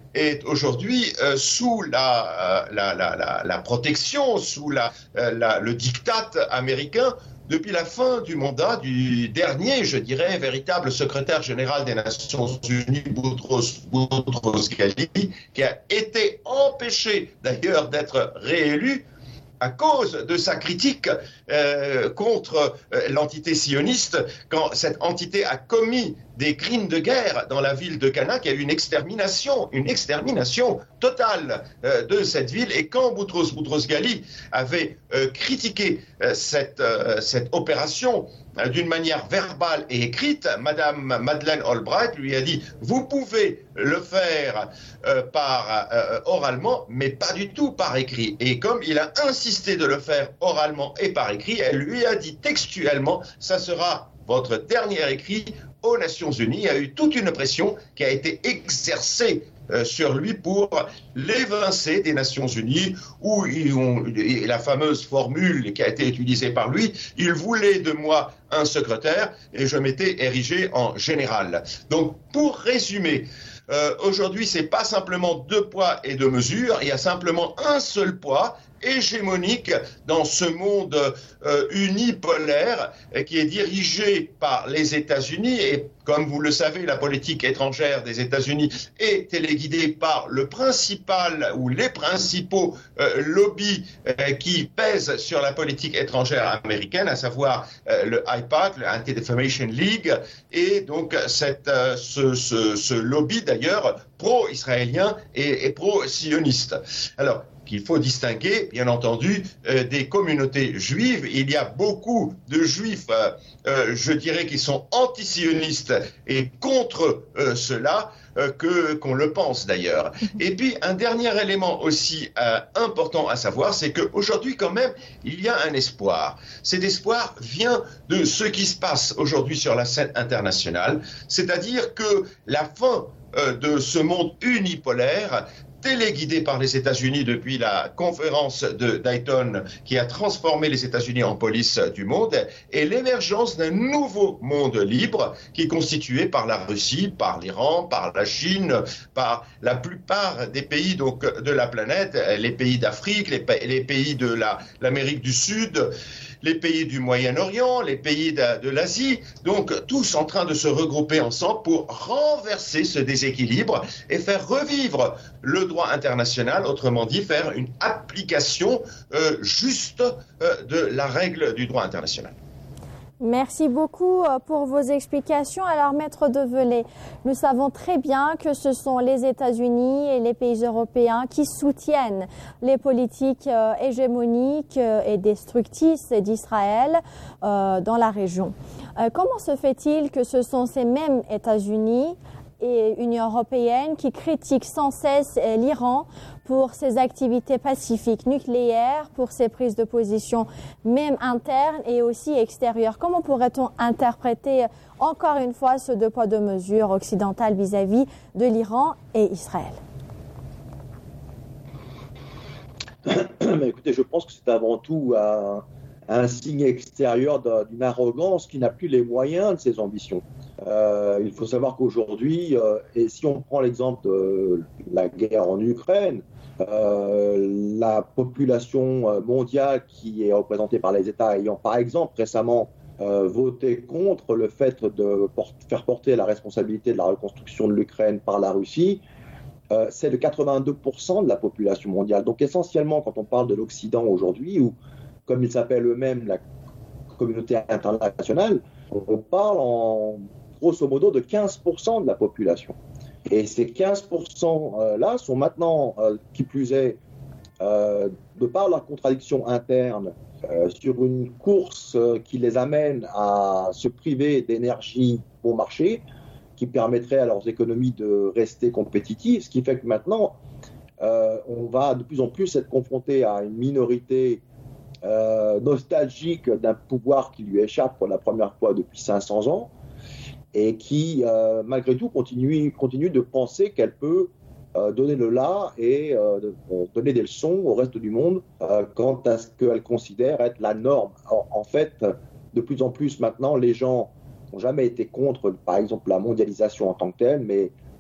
est aujourd'hui euh, sous la, euh, la, la, la, la protection, sous la, euh, la, le diktat américain depuis la fin du mandat du dernier, je dirais, véritable secrétaire général des Nations Unies, Boutros Boutros-Ghali, qui a été empêché d'ailleurs d'être réélu à cause de sa critique euh, contre euh, l'entité sioniste, quand cette entité a commis des crimes de guerre dans la ville de Cana, qui a eu une extermination, une extermination totale euh, de cette ville. Et quand Boutros Boutros-Ghali avait euh, critiqué euh, cette, euh, cette opération euh, d'une manière verbale et écrite, Madame Madeleine Albright lui a dit « Vous pouvez le faire euh, par euh, oralement, mais pas du tout par écrit. » Et comme il a insisté de le faire oralement et par écrit, elle lui a dit textuellement « Ça sera votre dernier écrit aux Nations Unies ». Il y a eu toute une pression qui a été exercée euh, sur lui pour l'évincer des Nations Unies, où ils ont, la fameuse formule qui a été utilisée par lui, il voulait de moi un secrétaire et je m'étais érigé en général. Donc, pour résumer, euh, aujourd'hui, c'est pas simplement deux poids et deux mesures, il y a simplement un seul poids hégémonique dans ce monde euh, unipolaire euh, qui est dirigé par les États-Unis. Et comme vous le savez, la politique étrangère des États-Unis est téléguidée par le principal ou les principaux euh, lobbies euh, qui pèsent sur la politique étrangère américaine, à savoir euh, le I PAC, le Anti-Defamation League, et donc cette, euh, ce, ce, ce lobby d'ailleurs pro-israélien et, et pro-sioniste. Alors, qu'il faut distinguer, bien entendu, euh, des communautés juives. Il y a beaucoup de juifs, euh, euh, je dirais, qui sont antisionistes et contre euh, cela, euh, que, qu'on le pense d'ailleurs. Et puis, un dernier élément aussi euh, important à savoir, c'est qu'aujourd'hui, quand même, il y a un espoir. Cet espoir vient de ce qui se passe aujourd'hui sur la scène internationale, c'est-à-dire que la fin euh, de ce monde unipolaire, téléguidé par les États-Unis depuis la conférence de Dayton qui a transformé les États-Unis en police du monde, et l'émergence d'un nouveau monde libre qui est constitué par la Russie, par l'Iran, par la Chine, par la plupart des pays donc de la planète, les pays d'Afrique, les, les pays de la, l'Amérique du Sud, les pays du Moyen-Orient, les pays de, de l'Asie, donc tous en train de se regrouper ensemble pour renverser ce déséquilibre et faire revivre le droit international, autrement dit faire une application euh, juste euh, de la règle du droit international.
Merci beaucoup pour vos explications. Alors, Maître Develay, nous savons très bien que ce sont les États-Unis et les pays européens qui soutiennent les politiques euh, hégémoniques euh, et destructrices d'Israël euh, dans la région. Euh, comment se fait-il que ce sont ces mêmes États-Unis et Union européenne qui critiquent sans cesse l'Iran pour ses activités pacifiques nucléaires, pour ses prises de position même internes et aussi extérieures? Comment pourrait-on interpréter encore une fois ce deux poids deux mesures occidentales vis-à-vis de l'Iran et Israël?
Mais écoutez, je pense que c'est avant tout un, un signe extérieur d'une arrogance qui n'a plus les moyens de ses ambitions. Euh, il faut savoir qu'aujourd'hui, euh, et si on prend l'exemple de la guerre en Ukraine, euh, la population mondiale qui est représentée par les États ayant par exemple récemment euh, voté contre le fait de port- faire porter la responsabilité de la reconstruction de l'Ukraine par la Russie, euh, c'est de quatre-vingt-deux pour cent de la population mondiale. Donc essentiellement, quand on parle de l'Occident aujourd'hui, ou comme ils s'appellent eux-mêmes la communauté internationale, on parle en grosso modo de quinze pour cent de la population. Et ces quinze pour cent-là sont maintenant, euh, qui plus est, euh, de par leur contradiction interne, euh, sur une course euh, qui les amène à se priver d'énergie bon marché, qui permettrait à leurs économies de rester compétitives, ce qui fait que maintenant, euh, on va de plus en plus être confronté à une minorité euh, nostalgique d'un pouvoir qui lui échappe pour la première fois depuis cinq cents ans, et qui, euh, malgré tout, continue, continue de penser qu'elle peut euh, donner le là et euh, de, euh, donner des leçons au reste du monde euh, quant à ce qu'elle considère être la norme. En, en fait, de plus en plus maintenant, les gens n'ont jamais été contre, par exemple, la mondialisation en tant que telle, mais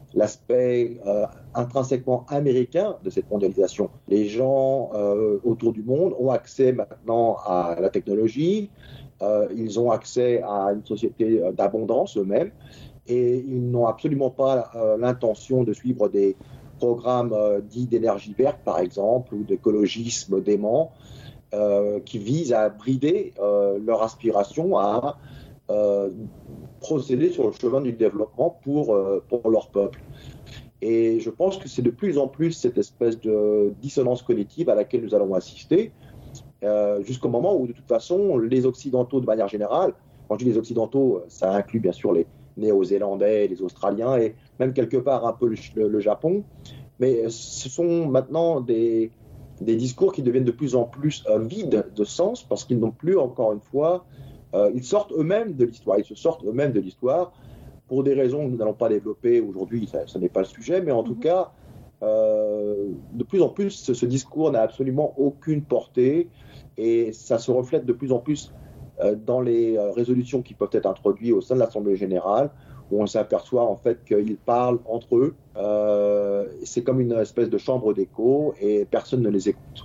l'aspect euh, intrinsèquement américain de cette mondialisation. Les gens euh, autour du monde ont accès maintenant à la technologie, euh, ils ont accès à une société d'abondance eux-mêmes, et ils n'ont absolument pas euh, l'intention de suivre des programmes euh, dits d'énergie verte, par exemple, ou d'écologisme dément, euh, qui visent à brider euh, leur aspiration à euh, procéder sur le chemin du développement pour, euh, pour leur peuple. Et je pense que c'est de plus en plus cette espèce de dissonance cognitive à laquelle nous allons assister, euh, jusqu'au moment où, de toute façon, les Occidentaux, de manière générale, quand je dis les Occidentaux, ça inclut bien sûr les Néo-Zélandais, les Australiens et même quelque part un peu le, le, le Japon, mais ce sont maintenant des, des discours qui deviennent de plus en plus euh, vides de sens parce qu'ils n'ont plus, encore une fois, euh, ils sortent eux-mêmes de l'histoire, ils se sortent eux-mêmes de l'histoire pour des raisons que nous n'allons pas développer aujourd'hui, ça, ça n'est pas le sujet, mais en tout cas, euh, de plus en plus, ce, ce discours n'a absolument aucune portée et ça se reflète de plus en plus dans les résolutions qui peuvent être introduites au sein de l'Assemblée générale, où on s'aperçoit en fait qu'ils parlent entre eux. Euh, c'est comme une espèce de chambre d'écho et personne ne les écoute.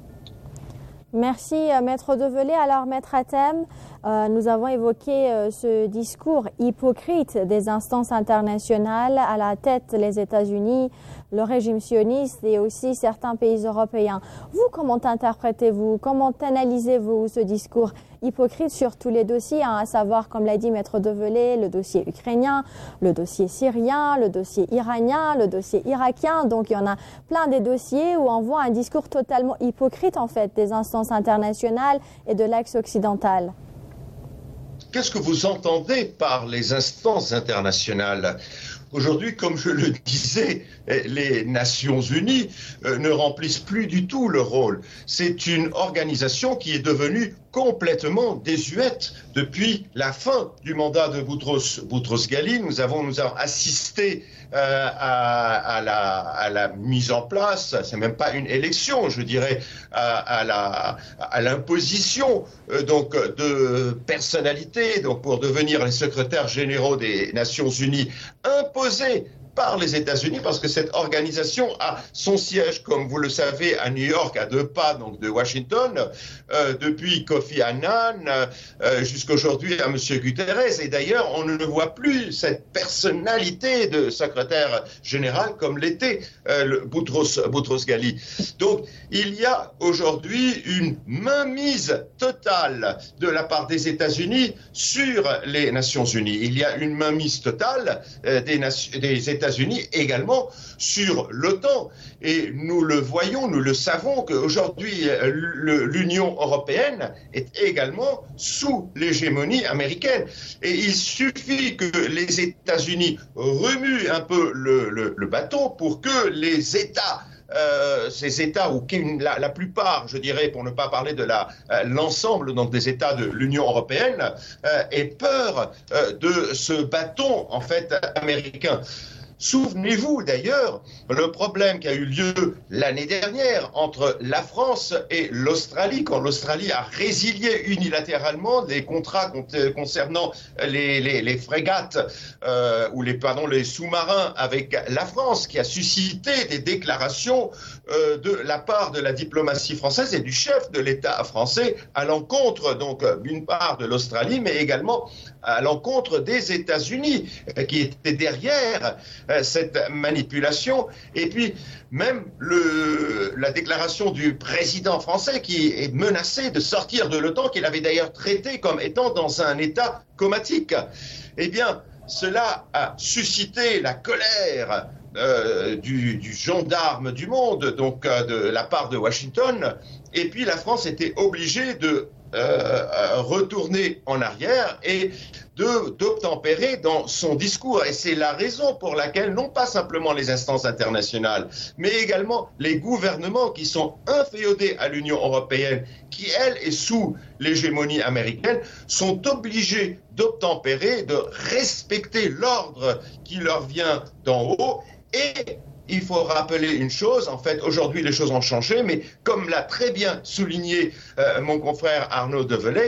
Merci, Maître Develay. Alors, Maître Hatem, euh, nous avons évoqué euh, ce discours hypocrite des instances internationales, à la tête les États-Unis, le régime sioniste et aussi certains pays européens. Vous, comment interprétez-vous, comment analysez-vous ce discours hypocrite sur tous les dossiers, hein, à savoir, comme l'a dit Maître Develay, le dossier ukrainien, le dossier syrien, le dossier iranien, le dossier irakien. Donc, il y en a plein des dossiers où on voit un discours totalement hypocrite, en fait, des instances internationales et de l'axe occidental.
Qu'est-ce que vous entendez par les instances internationales ? Aujourd'hui, comme je le disais, les Nations Unies euh, ne remplissent plus du tout leur rôle. C'est une organisation qui est devenue complètement désuète depuis la fin du mandat de Boutros, Boutros Ghali. Nous avons, nous avons assisté euh, à, à, la, à la mise en place, c'est même pas une élection, je dirais, à, à la, à l'imposition euh, donc de personnalités, donc pour devenir les secrétaires généraux des Nations Unies, imposés par les États-Unis, parce que cette organisation a son siège, comme vous le savez, à New York, à deux pas donc de Washington, euh, depuis Kofi Annan euh, jusqu'aujourd'hui à M. Guterres. Et d'ailleurs, on ne voit plus cette personnalité de secrétaire général comme l'était euh, le Boutros, Boutros Ghali. Donc, il y a aujourd'hui une mainmise totale de la part des États-Unis sur les Nations Unies. Il y a une mainmise totale euh, des, des États-Unis également sur l'OTAN. Et nous le voyons, nous le savons qu'aujourd'hui, l'Union européenne est également sous l'hégémonie américaine. Et il suffit que les États-Unis remuent un peu le, le, le bâton pour que les États Euh, ces États, ou la, la plupart, je dirais, pour ne pas parler de la, euh, l'ensemble donc des États de l'Union européenne, euh, aient peur euh, de ce bâton en fait américain. Souvenez-vous d'ailleurs le problème qui a eu lieu l'année dernière entre la France et l'Australie, quand l'Australie a résilié unilatéralement les contrats concernant les, les, les frégates euh, ou les, pardon, les sous-marins avec la France, qui a suscité des déclarations euh, de la part de la diplomatie française et du chef de l'État français à l'encontre donc d'une part de l'Australie, mais également à l'encontre des États-Unis qui étaient derrière cette manipulation. Et puis même le, la déclaration du président français qui est menacé de sortir de l'OTAN, qu'il avait d'ailleurs traité comme étant dans un état comatique. Eh bien, cela a suscité la colère euh, du, du gendarme du monde, donc euh, de la part de Washington. Et puis la France était obligée de Euh, retourner en arrière et de, d'obtempérer dans son discours. Et c'est la raison pour laquelle non pas simplement les instances internationales, mais également les gouvernements qui sont inféodés à l'Union européenne, qui elle est sous l'hégémonie américaine, sont obligés d'obtempérer, de respecter l'ordre qui leur vient d'en haut. Et il faut rappeler une chose, en fait, aujourd'hui les choses ont changé, mais comme l'a très bien souligné euh, mon confrère Arnaud Develay,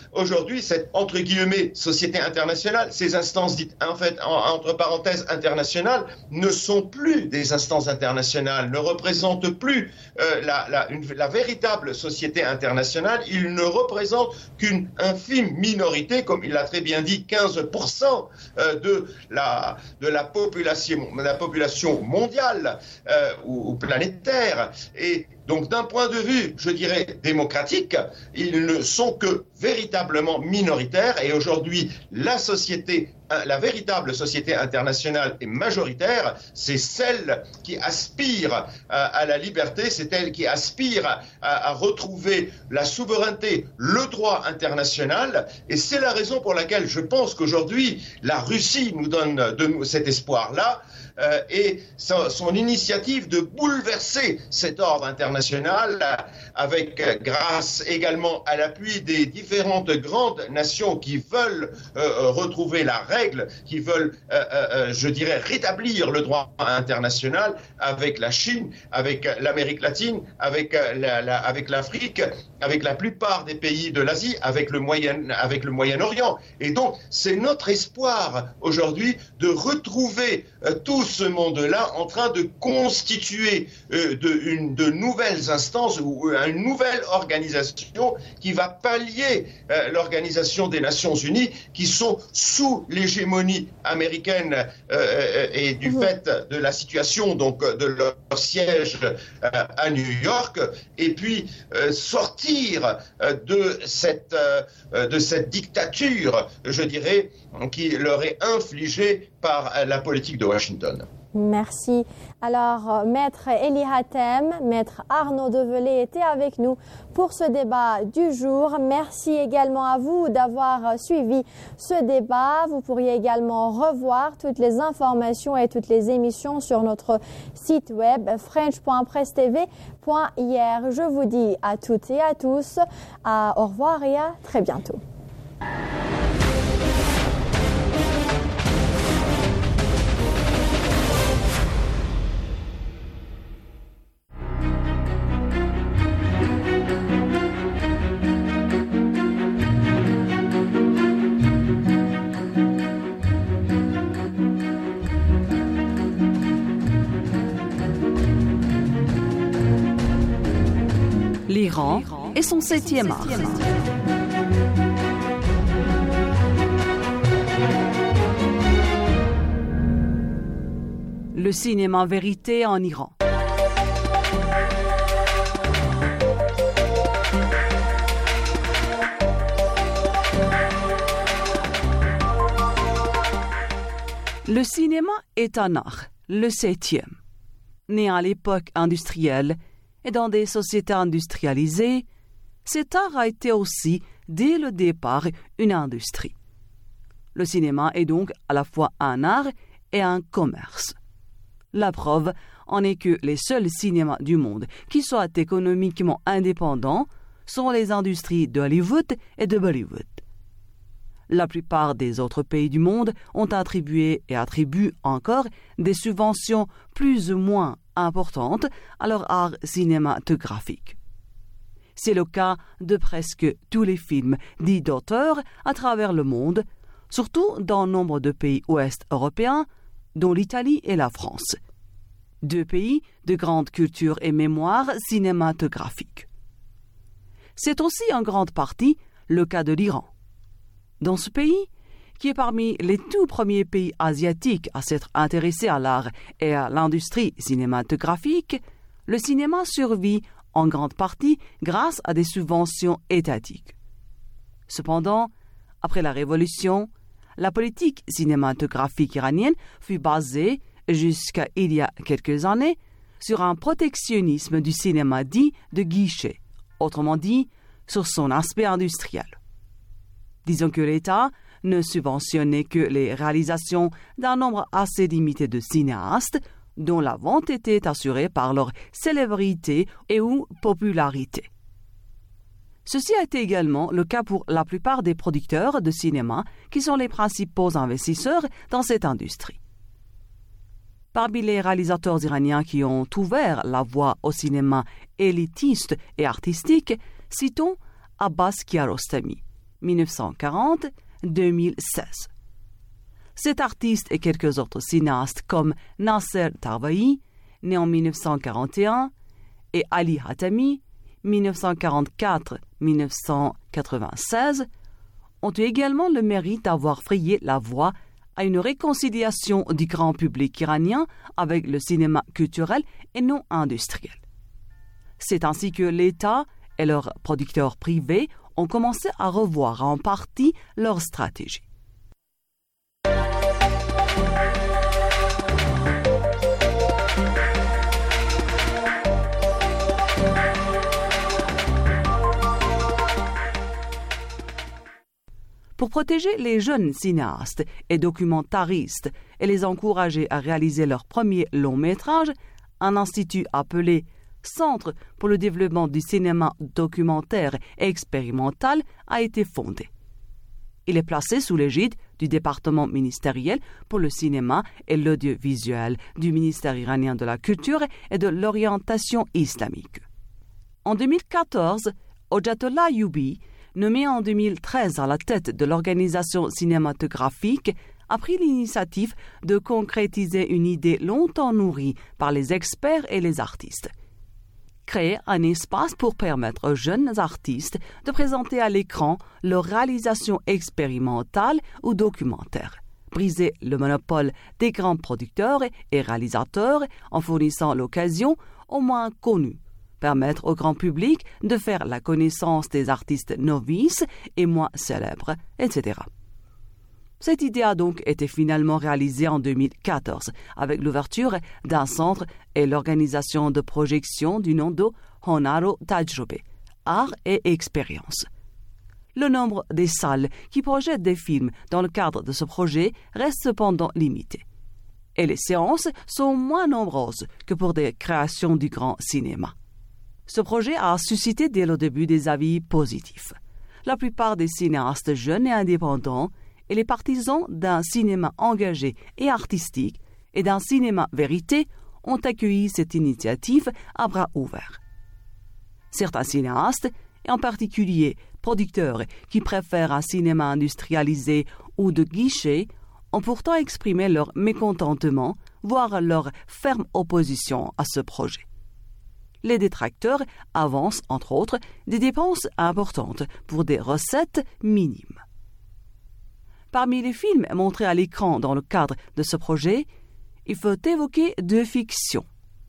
aujourd'hui, cette, entre guillemets, société internationale, ces instances dites, en fait, en, entre parenthèses, internationales, ne sont plus des instances internationales, ne représentent plus euh, la, la, une, la véritable société internationale. Ils ne représentent qu'une infime minorité, comme il l'a très bien dit, quinze pour cent euh, de, la, de la, population, la population mondiale euh, ou, ou planétaire. Et donc, d'un point de vue, je dirais, démocratique, ils ne sont que véritablement minoritaires. Et aujourd'hui, la société, la véritable société internationale est majoritaire. C'est celle qui aspire à, à la liberté, c'est elle qui aspire à, à retrouver la souveraineté, le droit international. Et c'est la raison pour laquelle je pense qu'aujourd'hui, la Russie nous donne de, cet espoir-là. Euh, et son, son initiative de bouleverser cet ordre international euh, avec, euh, grâce également à l'appui des différentes grandes nations qui veulent euh, retrouver la règle, qui veulent, euh, euh, je dirais, rétablir le droit international avec la Chine, avec l'Amérique latine, avec, euh, la, la, avec l'Afrique, avec la plupart des pays de l'Asie, avec le Moyen, avec le Moyen-Orient. Et donc, c'est notre espoir aujourd'hui de retrouver euh, tous ce monde-là en train de constituer euh, de, une, de nouvelles instances ou euh, une nouvelle organisation qui va pallier euh, l'Organisation des Nations Unies qui sont sous l'hégémonie américaine euh, et du mmh. fait de la situation donc de leur siège euh, à New York, et puis euh, sortir euh, de cette euh, de cette dictature, je dirais, qui leur est infligée par la politique de Washington.
Merci. Alors, Maître Eli Hatem, Maître Arnaud Develay étaient avec nous pour ce débat du jour. Merci également à vous d'avoir suivi ce débat. Vous pourriez également revoir toutes les informations et toutes les émissions sur notre site web french point presse t v point i r. Je vous dis à toutes et à tous à, au revoir et à très bientôt.
L'Iran et son septième art. Le cinéma vérité en Iran. Le cinéma est un art, le septième. Né à l'époque industrielle et dans des sociétés industrialisées, cet art a été aussi, dès le départ, une industrie. Le cinéma est donc à la fois un art et un commerce. La preuve en est que les seuls cinémas du monde qui soient économiquement indépendants sont les industries de Hollywood et de Bollywood. La plupart des autres pays du monde ont attribué et attribuent encore des subventions plus ou moins importantes à leur art cinématographique. C'est le cas de presque tous les films dits d'auteur à travers le monde, surtout dans nombre de pays ouest européens, dont l'Italie et la France. Deux pays de grande culture et mémoire cinématographique. C'est aussi en grande partie le cas de l'Iran. Dans ce pays, qui est parmi les tout premiers pays asiatiques à s'être intéressé à l'art et à l'industrie cinématographique, le cinéma survit en grande partie grâce à des subventions étatiques. Cependant, après la Révolution, la politique cinématographique iranienne fut basée, jusqu'à il y a quelques années, sur un protectionnisme du cinéma dit de guichet, autrement dit, sur son aspect industriel. Disons que l'État ne subventionnait que les réalisations d'un nombre assez limité de cinéastes dont la vente était assurée par leur célébrité et ou popularité. Ceci a été également le cas pour la plupart des producteurs de cinéma qui sont les principaux investisseurs dans cette industrie. Parmi les réalisateurs iraniens qui ont ouvert la voie au cinéma élitiste et artistique, citons Abbas Kiarostami, dix-neuf cent quarante à deux mille seize. Cet artiste et quelques autres cinéastes comme Nasser Tarwahi, né en dix-neuf cent quarante et un, et Ali Hatami, dix-neuf cent quarante-quatre à dix-neuf cent quatre-vingt-seize, ont eu également le mérite d'avoir frayé la voie à une réconciliation du grand public iranien avec le cinéma culturel et non industriel. C'est ainsi que l'État et leurs producteurs privés ont commencé à revoir en partie leur stratégie. Pour protéger les jeunes cinéastes et documentaristes et les encourager à réaliser leur premier long métrage, un institut appelé Centre pour le développement du cinéma documentaire et expérimental a été fondé. Il est placé sous l'égide du département ministériel pour le cinéma et l'audiovisuel du ministère iranien de la Culture et de l'orientation islamique. En deux mille quatorze, Ojatollah Youbi, nommé en deux mille treize à la tête de l'organisation cinématographique, a pris l'initiative de concrétiser une idée longtemps nourrie par les experts et les artistes. Créer un espace pour permettre aux jeunes artistes de présenter à l'écran leurs réalisations expérimentales ou documentaires. Briser le monopole des grands producteurs et réalisateurs en fournissant l'occasion aux moins connus. Permettre au grand public de faire la connaissance des artistes novices et moins célèbres, et cetera. Cette idée a donc été finalement réalisée en deux mille quatorze avec l'ouverture d'un centre et l'organisation de projection du nom de Honaro Tajrobe, Art et Expérience. Le nombre des salles qui projettent des films dans le cadre de ce projet reste cependant limité. Et les séances sont moins nombreuses que pour des créations du grand cinéma. Ce projet a suscité dès le début des avis positifs. La plupart des cinéastes jeunes et indépendants et les partisans d'un cinéma engagé et artistique et d'un cinéma vérité ont accueilli cette initiative à bras ouverts. Certains cinéastes, et en particulier producteurs qui préfèrent un cinéma industrialisé ou de guichet, ont pourtant exprimé leur mécontentement, voire leur ferme opposition à ce projet. Les détracteurs avancent, entre autres, des dépenses importantes pour des recettes minimes. Parmi les films montrés à l'écran dans le cadre de ce projet, il faut évoquer deux fictions.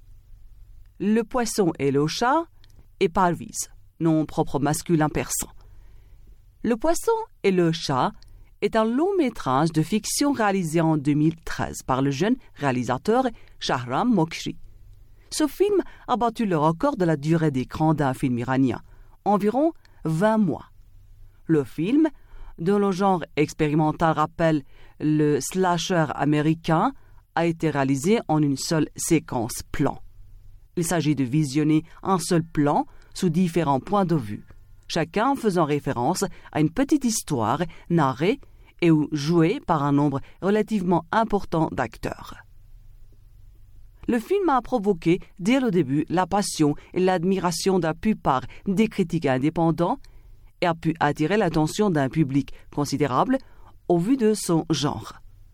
Le poisson et le chat et Parviz, nom propre masculin persan. Le poisson et le chat est un long métrage de fiction réalisé en deux mille treize par le jeune réalisateur Shahram Mokhri. Ce film a battu le record de la durée d'écran d'un film iranien, environ vingt mois. Le film, dont le genre expérimental rappelle le slasher américain, a été réalisé en une seule séquence plan. Il s'agit de visionner un seul plan sous différents points de vue, chacun faisant référence à une petite histoire narrée et ou jouée par un nombre relativement important d'acteurs. Le film a provoqué dès le début la passion et l'admiration de la plupart des critiques indépendants et a pu attirer l'attention d'un public considérable au vu de son genre.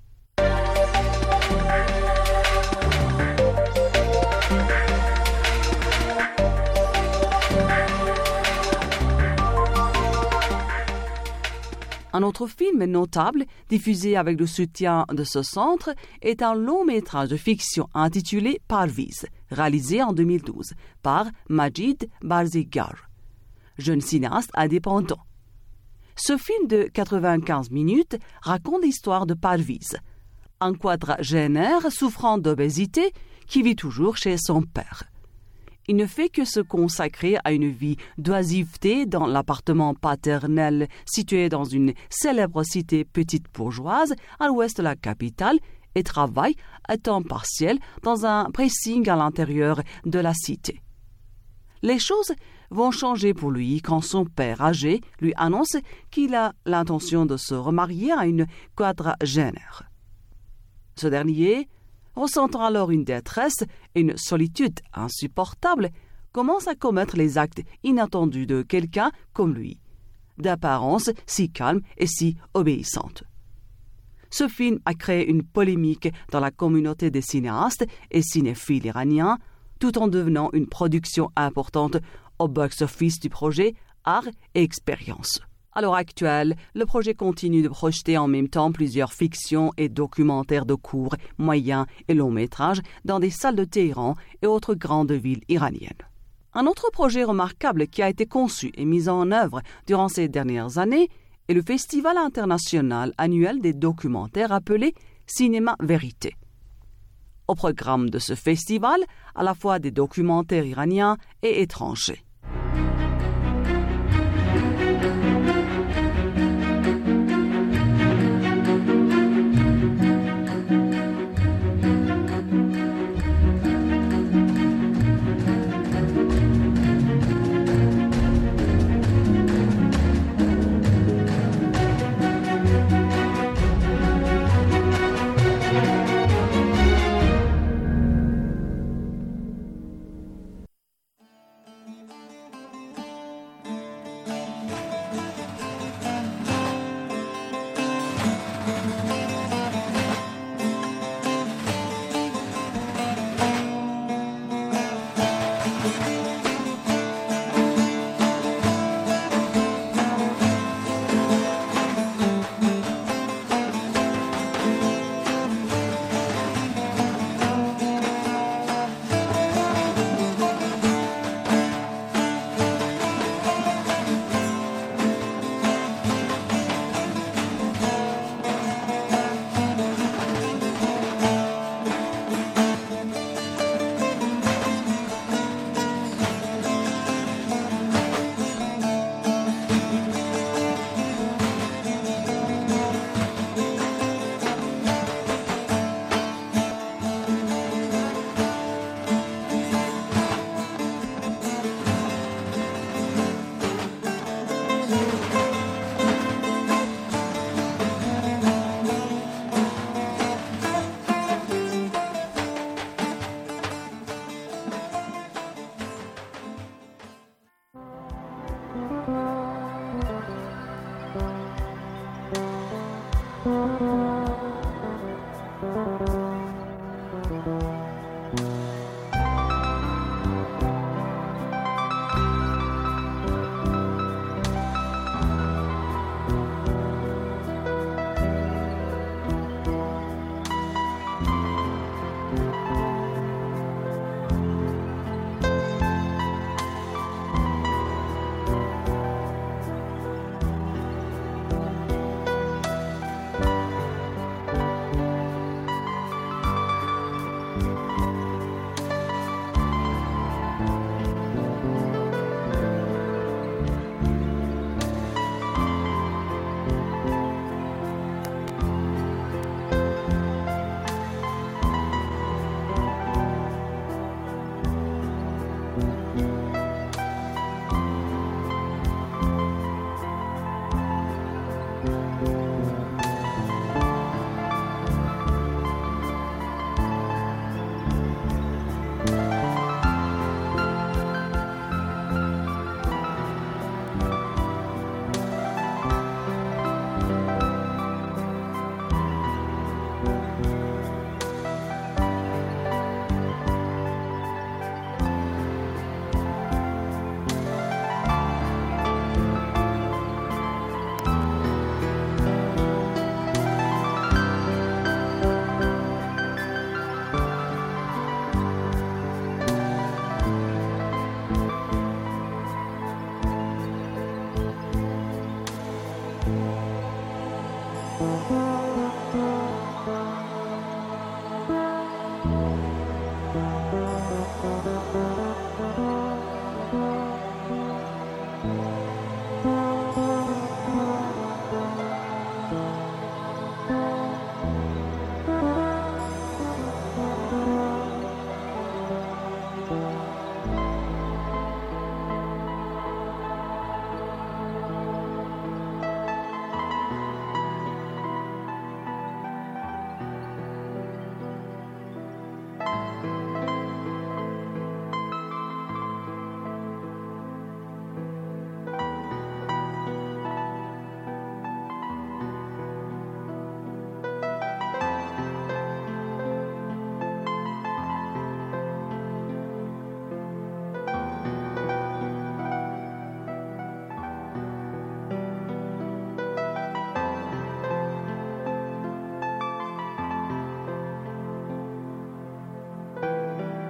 Un autre film notable, diffusé avec le soutien de ce centre, est un long métrage de fiction intitulé Parviz, réalisé en deux mille douze par Majid Barzigar, jeune cinéaste indépendant. Ce film de quatre-vingt-quinze minutes raconte l'histoire de Parviz, un quadragénaire souffrant d'obésité qui vit toujours chez son père. Il ne fait que se consacrer à une vie d'oisiveté dans l'appartement paternel situé dans une célèbre cité petite bourgeoise à l'ouest de la capitale et travaille à temps partiel dans un pressing à l'intérieur de la cité. Les choses vont changer pour lui quand son père âgé lui annonce qu'il a l'intention de se remarier à une quadragénaire. Ce dernier, ressentant alors une détresse et une solitude insupportable, commence à commettre les actes inattendus de quelqu'un comme lui, d'apparence si calme et si obéissante. Ce film a créé une polémique dans la communauté des cinéastes et cinéphiles iraniens, tout en devenant une production importante au box-office du projet Art et Expérience. À l'heure actuelle, le projet continue de projeter en même temps plusieurs fictions et documentaires de courts, moyens et longs métrages dans des salles de Téhéran et autres grandes villes iraniennes. Un autre projet remarquable qui a été conçu et mis en œuvre durant ces dernières années est le Festival international annuel des documentaires appelé Cinéma Vérité. Au programme de ce festival, à la fois des documentaires iraniens et étrangers.